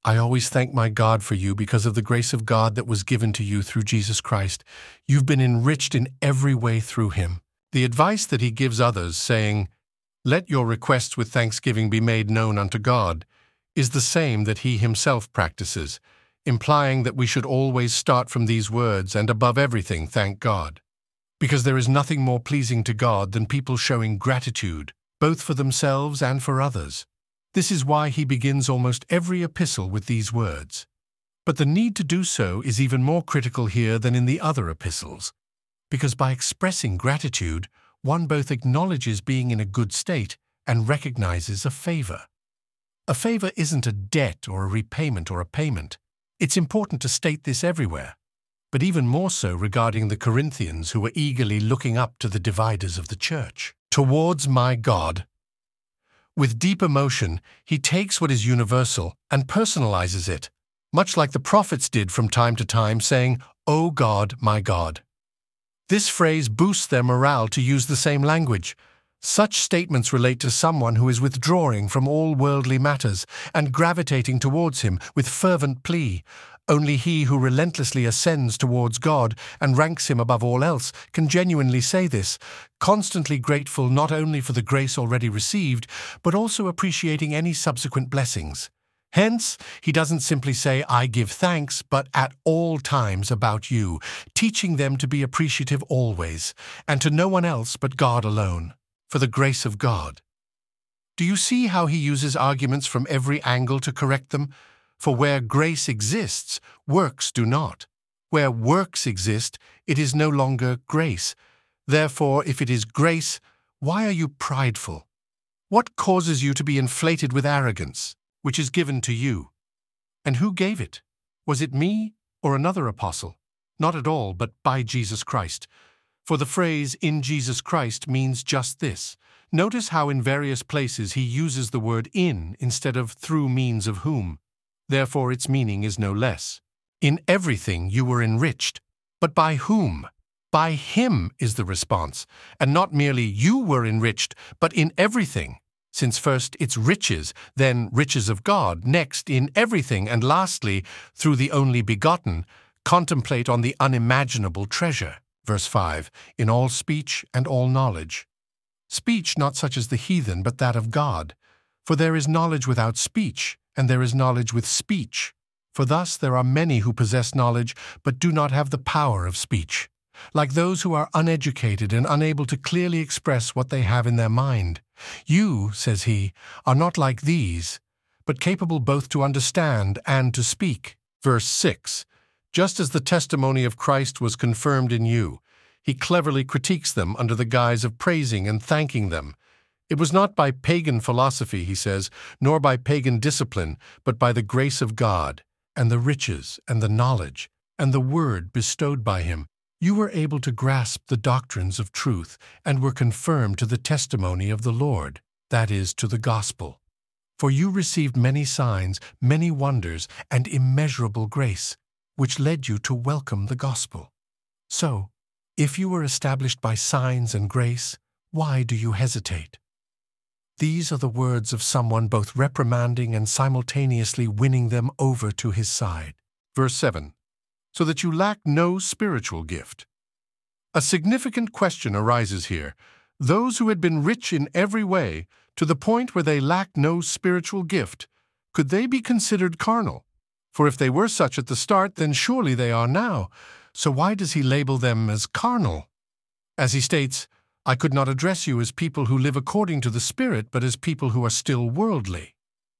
I always thank my God for you because of the grace of God that was given to you through Jesus Christ. You've been enriched in every way through him. The advice that he gives others, saying, "Let your requests with thanksgiving be made known unto God," is the same that he himself practices, implying that we should always start from these words and above everything thank God. Because there is nothing more pleasing to God than people showing gratitude, both for themselves and for others. This is why he begins almost every epistle with these words. But the need to do so is even more critical here than in the other epistles, because by expressing gratitude, one both acknowledges being in a good state and recognizes a favor. A favor isn't a debt or a repayment or a payment. It's important to state this everywhere, but even more so regarding the Corinthians who were eagerly looking up to the dividers of the church. Towards my God. With deep emotion, he takes what is universal and personalizes it, much like the prophets did from time to time, saying, "O God, my God." This phrase boosts their morale to use the same language. Such statements relate to someone who is withdrawing from all worldly matters and gravitating towards him with fervent plea. Only he who relentlessly ascends towards God and ranks him above all else can genuinely say this, constantly grateful not only for the grace already received, but also appreciating any subsequent blessings. Hence, he doesn't simply say, "I give thanks," but at all times about you, teaching them to be appreciative always, and to no one else but God alone, for the grace of God. Do you see how he uses arguments from every angle to correct them? For where grace exists, works do not. Where works exist, it is no longer grace. Therefore, if it is grace, why are you prideful? What causes you to be inflated with arrogance, which is given to you? And who gave it? Was it me or another apostle? Not at all, but by Jesus Christ. For the phrase "in Jesus Christ" means just this. Notice how in various places he uses the word "in" instead of "through means of whom." Therefore, its meaning is no less. In everything you were enriched. But by whom? By him is the response, and not merely you were enriched, but in everything. Since first it's riches, then riches of God, next in everything, and lastly, through the only begotten, contemplate on the unimaginable treasure. Verse 5, in all speech and all knowledge. Speech not such as the heathen, but that of God. For there is knowledge without speech, and there is knowledge with speech. For thus there are many who possess knowledge, but do not have the power of speech, like those who are uneducated and unable to clearly express what they have in their mind. You, says he, are not like these, but capable both to understand and to speak. Verse 6, just as the testimony of Christ was confirmed in you, he cleverly critiques them under the guise of praising and thanking them. It was not by pagan philosophy, he says, nor by pagan discipline, but by the grace of God, and the riches, and the knowledge, and the word bestowed by him. You were able to grasp the doctrines of truth, and were confirmed to the testimony of the Lord, that is, to the gospel. For you received many signs, many wonders, and immeasurable grace, which led you to welcome the gospel. So, if you were established by signs and grace, why do you hesitate? These are the words of someone both reprimanding and simultaneously winning them over to his side. Verse 7, so that you lack no spiritual gift. A significant question arises here. Those who had been rich in every way, to the point where they lacked no spiritual gift, could they be considered carnal? For if they were such at the start, then surely they are now. So why does he label them as carnal? As he states, I could not address you as people who live according to the Spirit, but as people who are still worldly.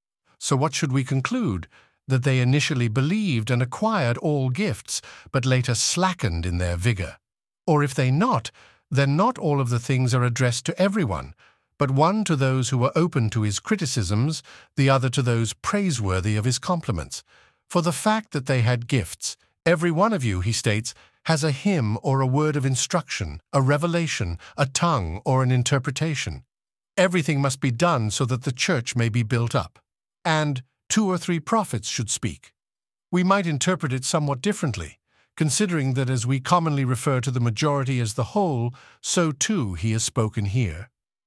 So what should we conclude? That they initially believed and acquired all gifts, but later slackened in their vigor. Or if they not, then not all of the things are addressed to everyone, but one to those who were open to his criticisms, the other to those praiseworthy of his compliments. For the fact that they had gifts, every one of you, he states, has a hymn or a word of instruction, a revelation, a tongue, or an interpretation. Everything must be done so that the church may be built up. And 2 or 3 prophets should speak. We might interpret it somewhat differently, considering that as we commonly refer to the majority as the whole, so too he has spoken here.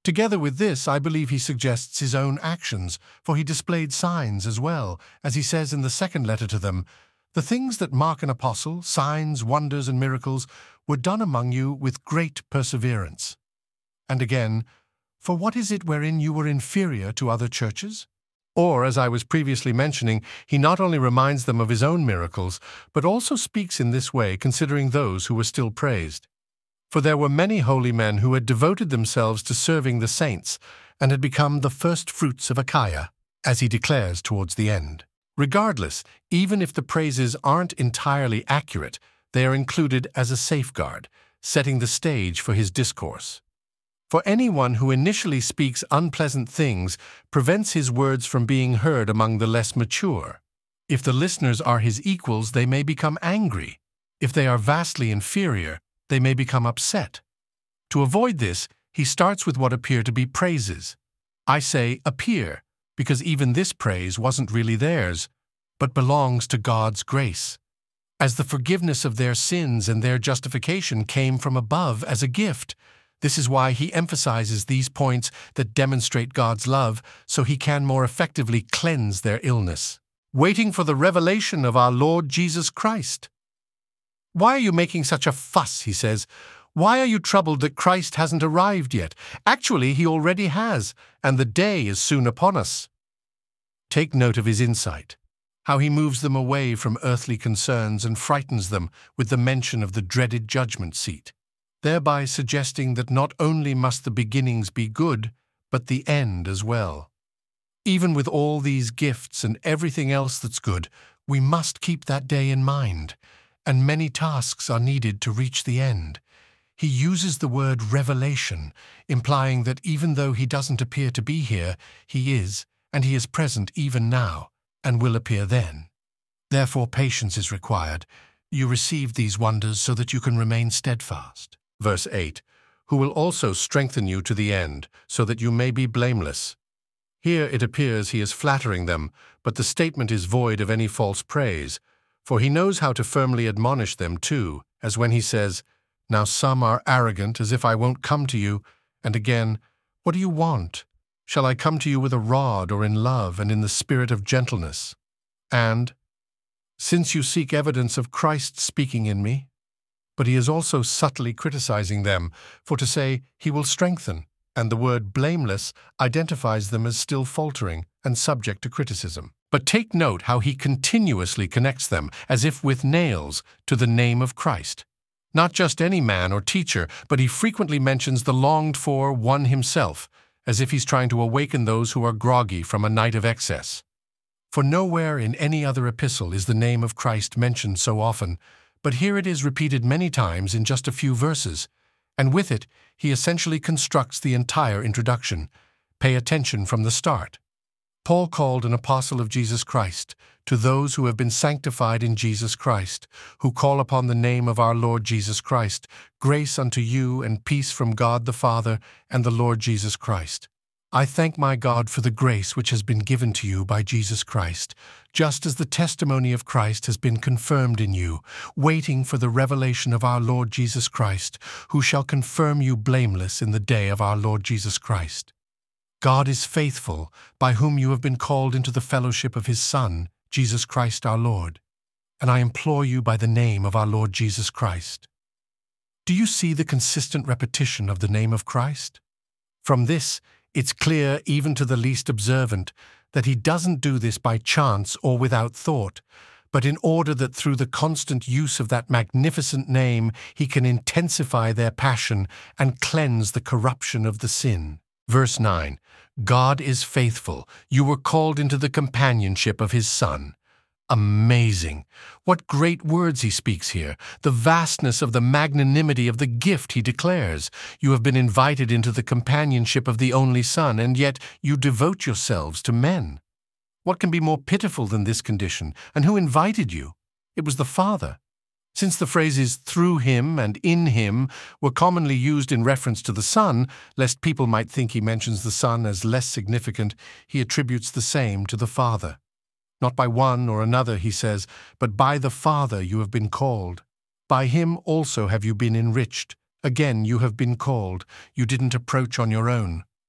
Together with this, I believe he suggests his own actions, for he displayed signs as well, as he says in the second letter to them, "The things that mark an apostle, signs, wonders, and miracles, were done among you with great perseverance." And again, "For what is it wherein you were inferior to other churches?" Or, as I was previously mentioning, he not only reminds them of his own miracles, but also speaks in this way considering those who were still praised. For there were many holy men who had devoted themselves to serving the saints and had become the first fruits of Achaia, as he declares towards the end. Regardless, even if the praises aren't entirely accurate, they are included as a safeguard, setting the stage for his discourse. For anyone who initially speaks unpleasant things prevents his words from being heard among the less mature. If the listeners are his equals, they may become angry. If they are vastly inferior, they may become upset. To avoid this, he starts with what appear to be praises. I say appear, because even this praise wasn't really theirs, but belongs to God's grace, as the forgiveness of their sins and their justification came from above as a gift. This is why he emphasizes these points that demonstrate God's love, so he can more effectively cleanse their illness. Waiting for the revelation of our Lord Jesus Christ. "Why are you making such a fuss?" he says. "Why are you troubled that Christ hasn't arrived yet? Actually, he already has, and the day is soon upon us." Take note of his insight, how he moves them away from earthly concerns and frightens them with the mention of the dreaded judgment seat, thereby suggesting that not only must the beginnings be good, but the end as well. Even with all these gifts and everything else that's good, we must keep that day in mind, and many tasks are needed to reach the end. He uses the word revelation, implying that even though he doesn't appear to be here, he is, and he is present even now, and will appear then. Therefore patience is required. You receive these wonders so that you can remain steadfast. Verse 8, "Who will also strengthen you to the end, so that you may be blameless." Here it appears he is flattering them, but the statement is void of any false praise, for he knows how to firmly admonish them too, as when he says, "Now some are arrogant, as if I won't come to you," and again, "What do you want? Shall I come to you with a rod or in love and in the spirit of gentleness?" And, "Since you seek evidence of Christ speaking in me." But he is also subtly criticizing them, for to say he will strengthen, and the word blameless identifies them as still faltering and subject to criticism. But take note how he continuously connects them, as if with nails, to the name of Christ. Not just any man or teacher, but he frequently mentions the longed-for one himself, as if he's trying to awaken those who are groggy from a night of excess. For nowhere in any other epistle is the name of Christ mentioned so often, but here it is repeated many times in just a few verses, and with it he essentially constructs the entire introduction. Pay attention from the start. Paul called an apostle of Jesus Christ to those who have been sanctified in Jesus Christ, who call upon the name of our Lord Jesus Christ, grace unto you and peace from God the Father and the Lord Jesus Christ. I thank my God for the grace which has been given to you by Jesus Christ, just as the testimony of Christ has been confirmed in you, waiting for the revelation of our Lord Jesus Christ, who shall confirm you blameless in the day of our Lord Jesus Christ. God is faithful, by whom you have been called into the fellowship of his Son, Jesus Christ our Lord. And I implore you by the name of our Lord Jesus Christ. Do you see the consistent repetition of the name of Christ? From this, it's clear even to the least observant that he doesn't do this by chance or without thought, but in order that through the constant use of that magnificent name he can intensify their passion and cleanse the corruption of the sin. Verse 9, God is faithful. You were called into the companionship of his Son. Amazing! What great words he speaks here. The vastness of the magnanimity of the gift he declares. You have been invited into the companionship of the only Son, and yet you devote yourselves to men. What can be more pitiful than this condition? And who invited you? It was the Father. Since the phrases "through him" and "in him" were commonly used in reference to the Son, lest people might think he mentions the Son as less significant, he attributes the same to the Father. Not by one or another, he says, but by the Father you have been called. By him also have you been enriched. Again, you have been called. You didn't approach on your own.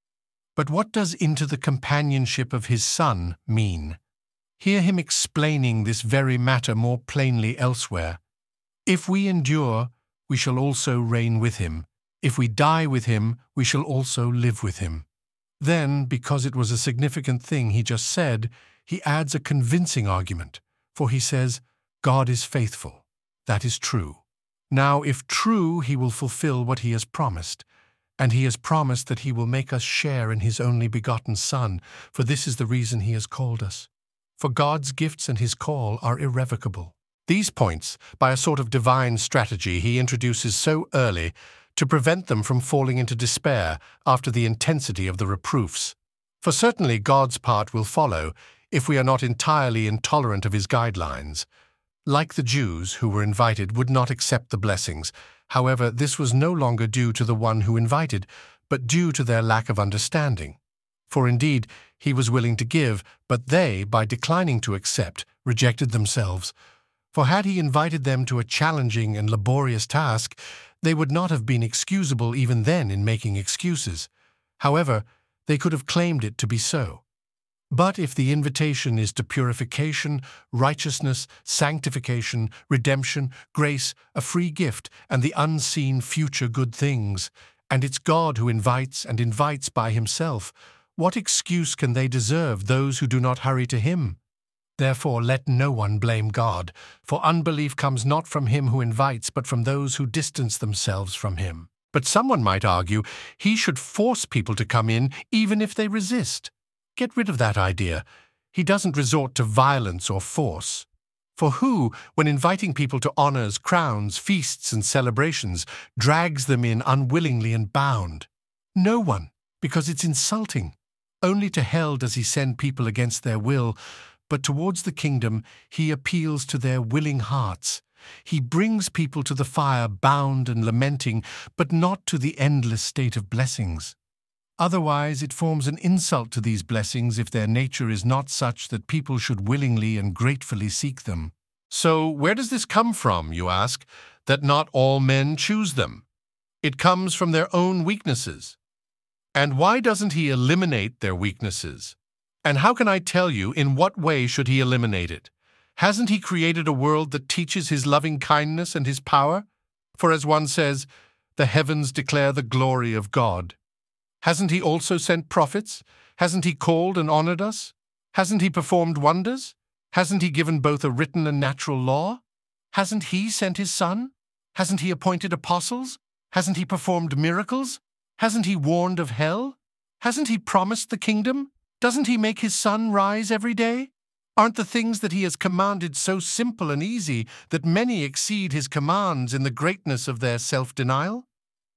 But what does into the companionship of his Son mean? Hear him explaining this very matter more plainly elsewhere. If we endure, we shall also reign with him. If we die with him, we shall also live with him. Then, because it was a significant thing he just said, he adds a convincing argument, for he says, God is faithful. That is true. Now, if true, he will fulfill what he has promised. And he has promised that he will make us share in his only begotten Son, for this is the reason he has called us. For God's gifts and his call are irrevocable. These points, by a sort of divine strategy, he introduces so early to prevent them from falling into despair after the intensity of the reproofs. For certainly God's part will follow if we are not entirely intolerant of his guidelines. Like the Jews who were invited would not accept the blessings. However, this was no longer due to the one who invited, but due to their lack of understanding. For indeed, he was willing to give, but they, by declining to accept, rejected themselves. For had he invited them to a challenging and laborious task, they would not have been excusable even then in making excuses. However, they could have claimed it to be so. But if the invitation is to purification, righteousness, sanctification, redemption, grace, a free gift, and the unseen future good things, and it's God who invites and invites by himself, what excuse can they deserve, those who do not hurry to him? Therefore let no one blame God, for unbelief comes not from him who invites, but from those who distance themselves from him. But someone might argue he should force people to come in even if they resist. Get rid of that idea. He doesn't resort to violence or force. For who, when inviting people to honors, crowns, feasts, and celebrations, drags them in unwillingly and bound? No one, because it's insulting. Only to hell does he send people against their will, but towards the kingdom he appeals to their willing hearts. He brings people to the fire bound and lamenting, but not to the endless state of blessings. Otherwise, it forms an insult to these blessings if their nature is not such that people should willingly and gratefully seek them. So, where does this come from, you ask, that not all men choose them? It comes from their own weaknesses. And why doesn't he eliminate their weaknesses? And how can I tell you in what way should he eliminate it? Hasn't he created a world that teaches his loving kindness and his power? For as one says, the heavens declare the glory of God. Hasn't he also sent prophets? Hasn't he called and honored us? Hasn't he performed wonders? Hasn't he given both a written and natural law? Hasn't he sent his Son? Hasn't he appointed apostles? Hasn't he performed miracles? Hasn't he warned of hell? Hasn't he promised the kingdom? Doesn't he make his sun rise every day? Aren't the things that he has commanded so simple and easy that many exceed his commands in the greatness of their self-denial?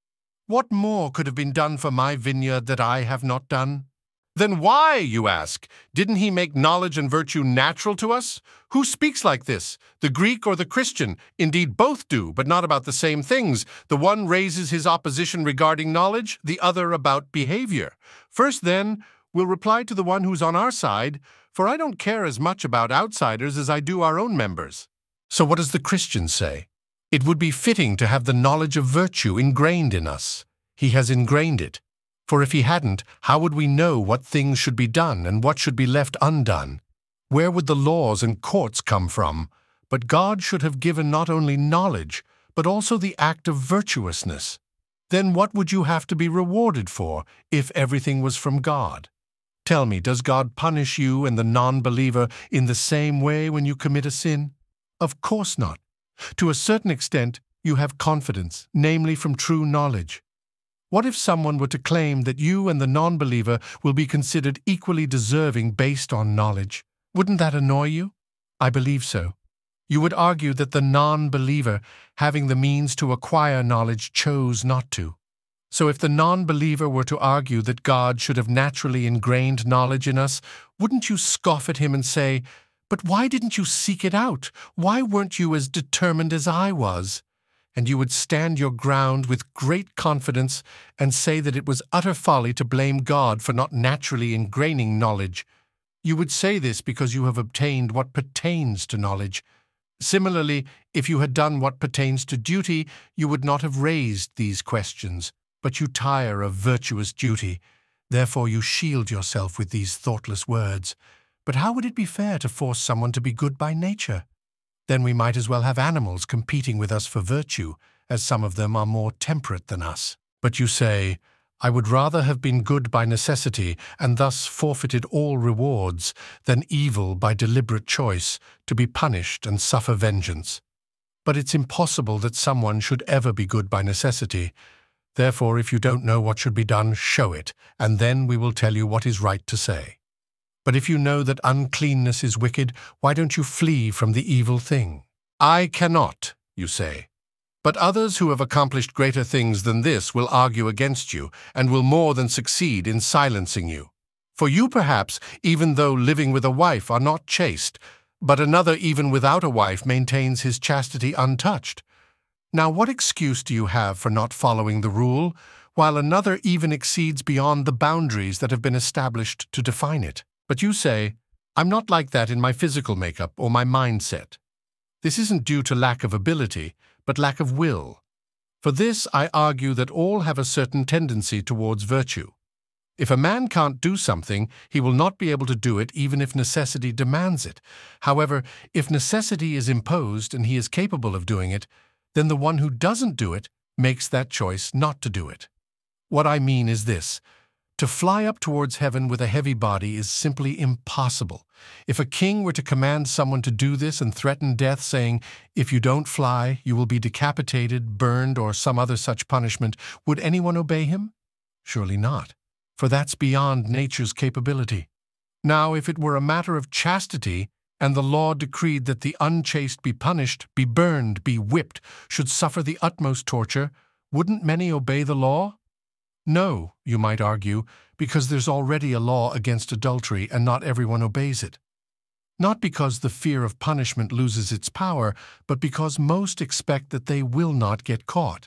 What more could have been done for my vineyard that I have not done? Then why, you ask, didn't he make knowledge and virtue natural to us? Who speaks like this, the Greek or the Christian? Indeed, both do, but not about the same things. The one raises his opposition regarding knowledge, the other about behavior. First, then, we'll reply to the one who's on our side, for I don't care as much about outsiders as I do our own members. So what does the Christian say? It would be fitting to have the knowledge of virtue ingrained in us. He has ingrained it. For if he hadn't, how would we know what things should be done and what should be left undone? Where would the laws and courts come from? But God should have given not only knowledge, but also the act of virtuousness. Then what would you have to be rewarded for if everything was from God? Tell me, does God punish you and the non-believer in the same way when you commit a sin? Of course not. To a certain extent, you have confidence, namely from true knowledge. What if someone were to claim that you and the non-believer will be considered equally deserving based on knowledge? Wouldn't that annoy you? I believe so. You would argue that the non-believer, having the means to acquire knowledge, chose not to. So if the non-believer were to argue that God should have naturally ingrained knowledge in us, wouldn't you scoff at him and say, "But why didn't you seek it out? Why weren't you as determined as I was?" And you would stand your ground with great confidence and say that it was utter folly to blame God for not naturally ingraining knowledge. You would say this because you have obtained what pertains to knowledge. Similarly, if you had done what pertains to duty, you would not have raised these questions. But you tire of virtuous duty. Therefore you shield yourself with these thoughtless words. But how would it be fair to force someone to be good by nature? Then we might as well have animals competing with us for virtue, as some of them are more temperate than us. But you say, I would rather have been good by necessity and thus forfeited all rewards than evil by deliberate choice, to be punished and suffer vengeance. But it's impossible that someone should ever be good by necessity. Therefore, if you don't know what should be done, show it, and then we will tell you what is right to say. But if you know that uncleanness is wicked, why don't you flee from the evil thing? I cannot, you say. But others who have accomplished greater things than this will argue against you, and will more than succeed in silencing you. For you perhaps, even though living with a wife, are not chaste, but another even without a wife maintains his chastity untouched. Now what excuse do you have for not following the rule, while another even exceeds beyond the boundaries that have been established to define it? But you say, I'm not like that in my physical makeup or my mindset. This isn't due to lack of ability, but lack of will. For this, I argue that all have a certain tendency towards virtue. If a man can't do something, he will not be able to do it even if necessity demands it. However, if necessity is imposed and he is capable of doing it, then the one who doesn't do it makes that choice not to do it. What I mean is this. To fly up towards heaven with a heavy body is simply impossible. If a king were to command someone to do this and threaten death, saying, if you don't fly, you will be decapitated, burned, or some other such punishment, would anyone obey him? Surely not, for that's beyond nature's capability. Now, if it were a matter of chastity, and the law decreed that the unchaste be punished, be burned, be whipped, should suffer the utmost torture, wouldn't many obey the law? No, you might argue, because there's already a law against adultery and not everyone obeys it. Not because the fear of punishment loses its power, but because most expect that they will not get caught.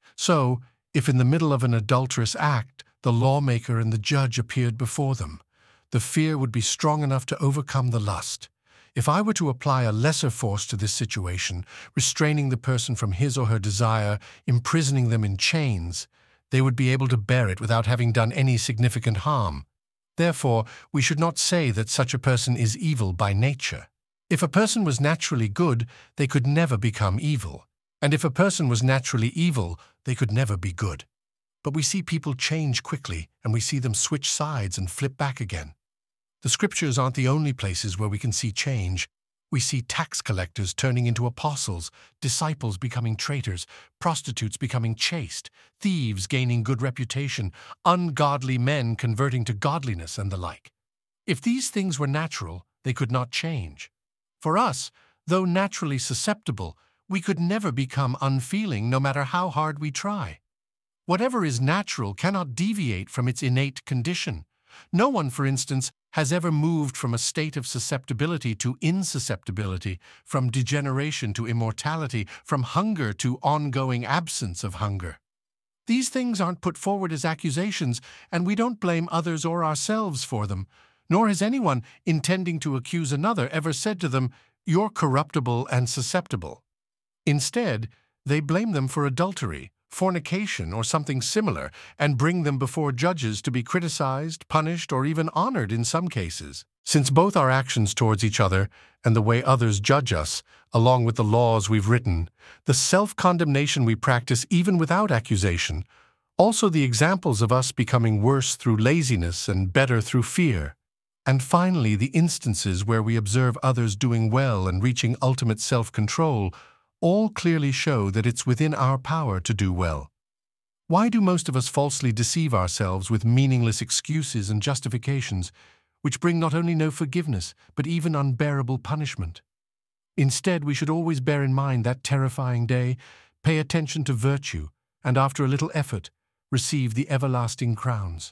So, if in the middle of an adulterous act, the lawmaker and the judge appeared before them, the fear would be strong enough to overcome the lust. If I were to apply a lesser force to this situation, restraining the person from his or her desire, imprisoning them in chains, they would be able to bear it without having done any significant harm. Therefore, we should not say that such a person is evil by nature. If a person was naturally good, they could never become evil. And if a person was naturally evil, they could never be good. But we see people change quickly, and we see them switch sides and flip back again. The scriptures aren't the only places where we can see change. We see tax collectors turning into apostles, disciples becoming traitors, prostitutes becoming chaste, thieves gaining good reputation, ungodly men converting to godliness, and the like. If these things were natural, they could not change. For us, though naturally susceptible, we could never become unfeeling no matter how hard we try. Whatever is natural cannot deviate from its innate condition. No one, for instance, has ever moved from a state of susceptibility to insusceptibility, from degeneration to immortality, from hunger to ongoing absence of hunger. These things aren't put forward as accusations, and we don't blame others or ourselves for them, nor has anyone, intending to accuse another, ever said to them, "You're corruptible and susceptible." Instead, they blame them for adultery, fornication, or something similar, and bring them before judges to be criticized, punished, or even honored in some cases. Since both our actions towards each other and the way others judge us, along with the laws we've written, the self-condemnation we practice even without accusation, also the examples of us becoming worse through laziness and better through fear, and finally the instances where we observe others doing well and reaching ultimate self-control, all clearly show that it's within our power to do well. Why do most of us falsely deceive ourselves with meaningless excuses and justifications, which bring not only no forgiveness, but even unbearable punishment? Instead, we should always bear in mind that terrifying day, pay attention to virtue, and after a little effort, receive the everlasting crowns.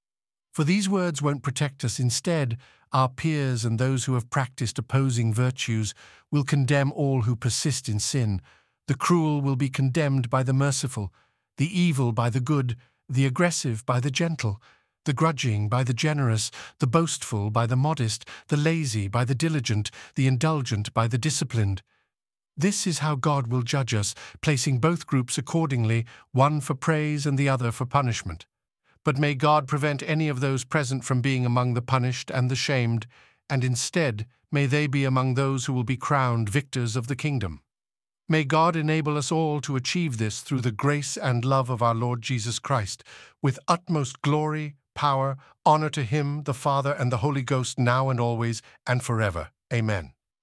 For these words won't protect us. Instead, our peers and those who have practiced opposing virtues will condemn all who persist in sin. The cruel will be condemned by the merciful, the evil by the good, the aggressive by the gentle, the grudging by the generous, the boastful by the modest, the lazy by the diligent, the indulgent by the disciplined. This is how God will judge us, placing both groups accordingly, one for praise and the other for punishment. But may God prevent any of those present from being among the punished and the shamed, and instead may they be among those who will be crowned victors of the kingdom. May God enable us all to achieve this through the grace and love of our Lord Jesus Christ, with utmost glory, power, honor to Him, the Father, and the Holy Ghost, now and always and forever. Amen.